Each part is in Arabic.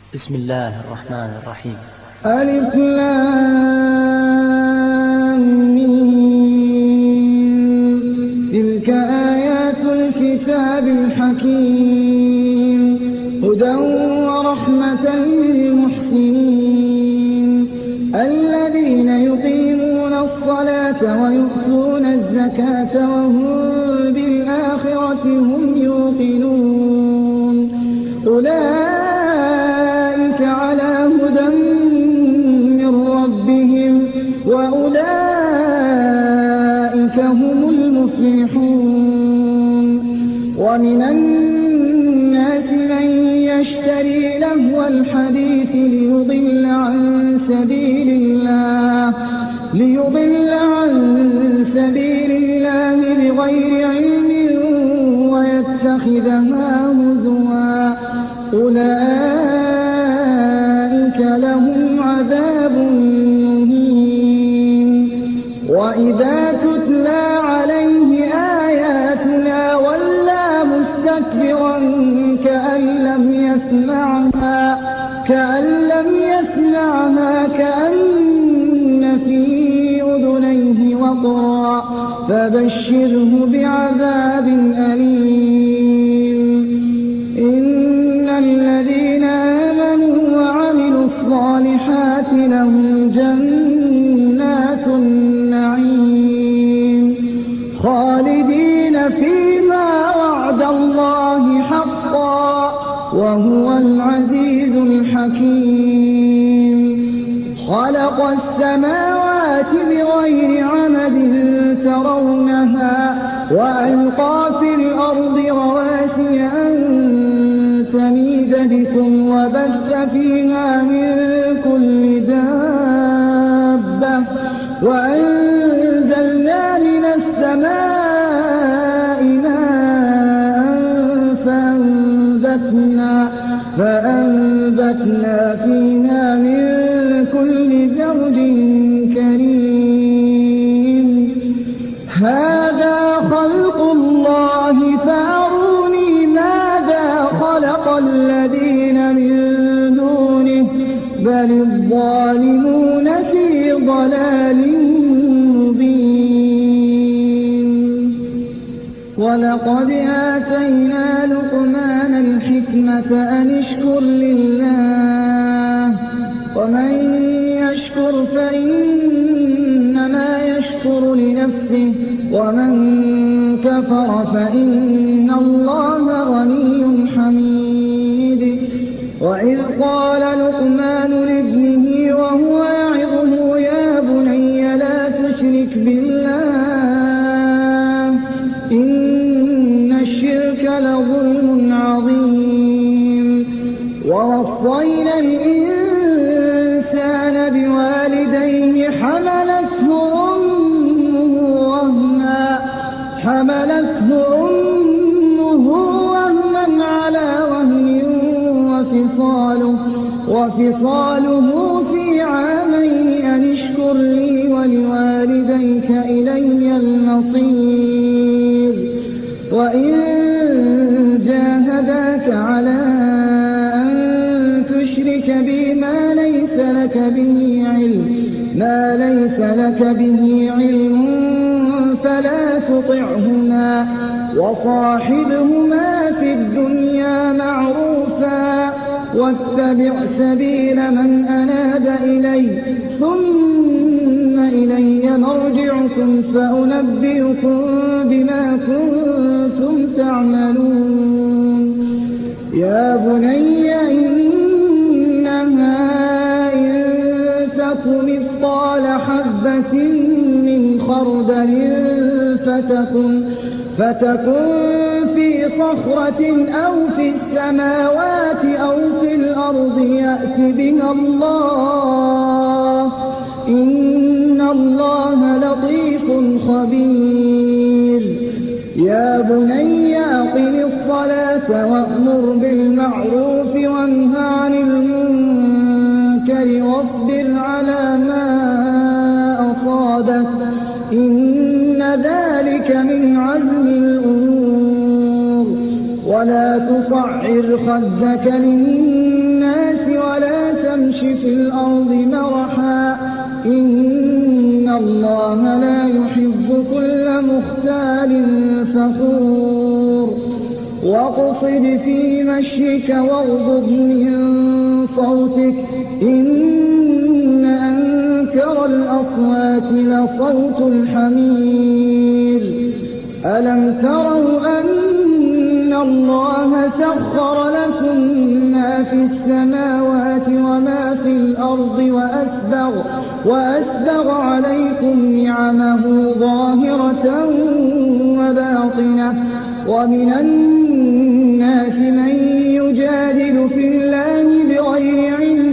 بسم الله الرحمن الرحيم. ألف لام ميم. تلك آيات الكتاب الحكيم هدى ورحمة للمحسنين الذين يقيمون الصلاة ويؤتون الزكاة وهم بالآخرة هم يوقنون أولئك على هدى من ربهم وأولئك هم المفلحون. ومن الناس من يشتري لهو الحديث ليضل عن سبيل الله بغير علم ويتخذها هزوا أولئك لهم عذاب مهين. وإذا تتلى عليه آياتنا ولى مستكبرا كأن لم يسمعها كأن في أذنيه وقرا فبشره بعذاب أليم. إن الذين آمنوا وعملوا الصالحات لهم جنات النعيم خالدين فيما وعد الله حقا وهو العزيز الحكيم. خلق السماوات بغير عمد ترونها وألقى في الأرض رواسي أن تميد بكم وبث فيها من كل دابة وأنزلنا من السماء ماء فأنبتنا فيها من كل زوج كريم. هذا خلق الله فأروني ماذا خلق الذين من دونه بل الظالمون في ضلال مبين. ولقد آتينا لقمان الحكمة أن اشكر لله ومن يشكر فإنما يشكر لنفسه ومن كفر فإن الله غني حميد. وإذ قال لقمان لابنه وهو يعظه يا بني لا تشرك بالله إن الشرك لظلم عظيم. ووصينا الإنسان بوالديه حملته أمه وهنا على وهن وفصاله في عامين أن اشكر لي ولوالديك إلي المصير. وإن جاهداك على أن تشرك بي ما ليس لك به علم فلا تطعهما وصاحبهما في الدنيا معروفا واتبع سبيل من أناب إلي ثم إلي مرجعكم فأنبئكم بما كنتم تعملون. يا بني إنها إن تك مثقال حبة من خردل فتكن في صخرة أو في السماوات أو في الأرض يأت بها الله إن الله لطيف خبير. يا بني أقم الصلاة وأمر بالمعروف وانه عن المنكر واصبر على ما أصابك إن ذلك من عزم الأمور. ولا تصعر خدك للناس واقصد في مشيك واغضض من صوتك إن أنكر الأصوات لصوت الحمير ألم تروا أن الله سخر لكم ما في السماوات وما في الأرض وأسبغ عليكم نعمه ظاهرة وباطنة ومن الناس من يجادل في الله بغير علم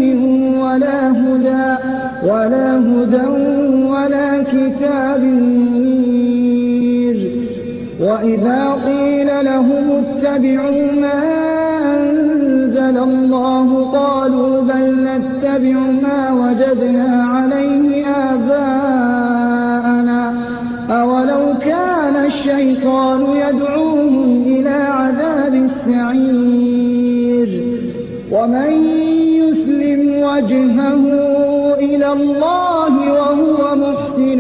ولا هدى ولا كتاب منير وإذا قيل لهم اتبعوا ما أنزل الله قالوا بل نتبع ما وجدنا عليه آباءنا أولو كان الشيطان يدعوهم إلى عذاب السعير ومن يسلم وجهه إلى الله وهو محسن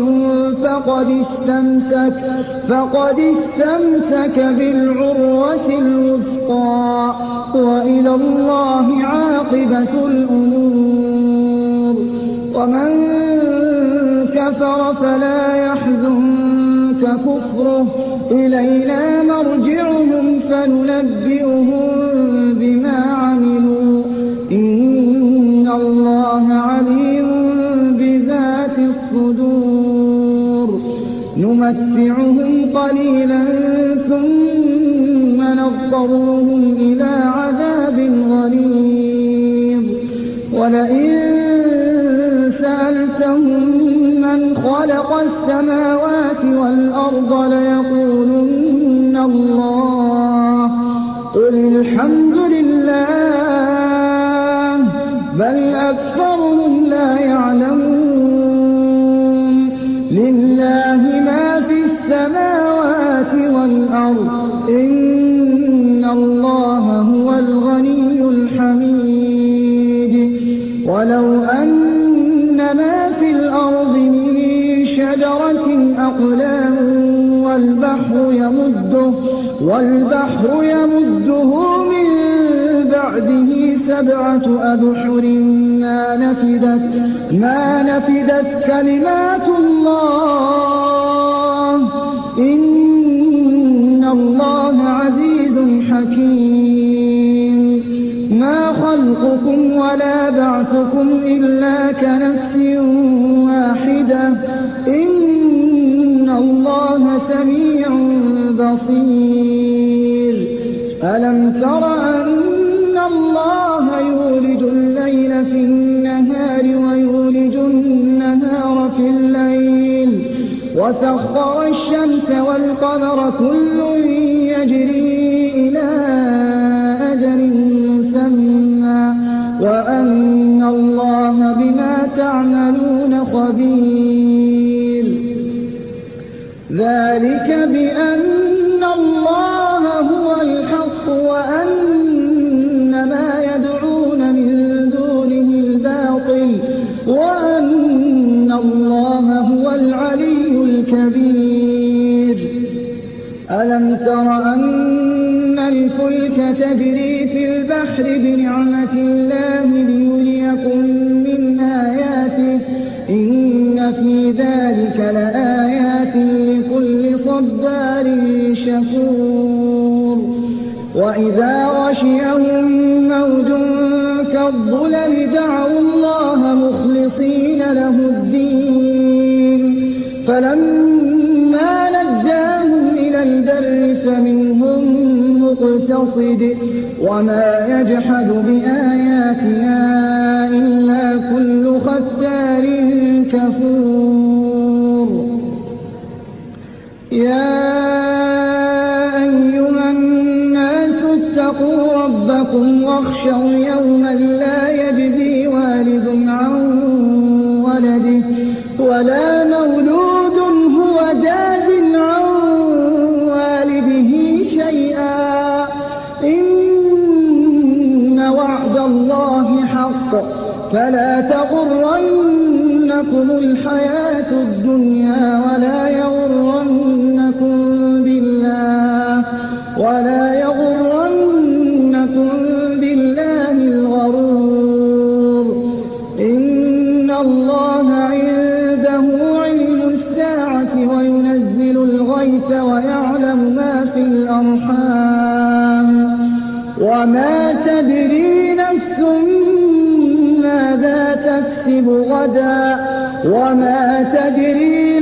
فقد استمسك بالعروة الوثقى وإلى الله عاقبة الأمور ومن كفر فلا يحزنك كفره إلينا مرجعهم فننبئهم بما عملوا إن الله عليم بذات الصدور نمتعهم قليلا ثم نضطرهم إلى عذاب غليظ ولئن سألتهم من خلق السماوات والأرض ليقولن الله قل الحمد لله بل أكثرهم لا يعلمون لله ما في السماوات والأرض إن الله هو الغني الحميد ولو أن ما في الأرض من شجرة أقلام والبحر يمده من بعده 7 أبحر ما نفدت كلمات الله إن الله عزيز حكيم ما خلقكم ولا بعثكم إلا كنفس واحدة إن الله سميع بصير ألم تر أن الله يولج الليل في النهار ويولج النهار في الليل وسخر الشمس والقمر كل يجري إلى أجل مسمى وأن الله بما تعملون خبير ذلك بأن الله هو الحق وأن ما يدعون من دونه الباطل وأن الله هو العلي الكبير ألم تر أن الفلك تجري في البحر بنعمة الله ليريكم من آياته إن في ذلك لآيات لكل صبار شكور وإذا غشيهم موج كالظلل دعوا الله مخلصين له الدين فلما نجاهم إلى البر فمنهم مقتصد وما يجحد بآياتنا إلا كل ختار كفور يا أيها الناس اتقوا ربكم واخشوا يوما لا يجزي والد عن ولده ولا مولود هو جاز عن والده شيئا إن وعد الله حق فلا تغرنكم الحياة الدنيا ولا يغرنكم يعلم ما في الأرحام وما تدري نفس ماذا تكسب غدا وما تدري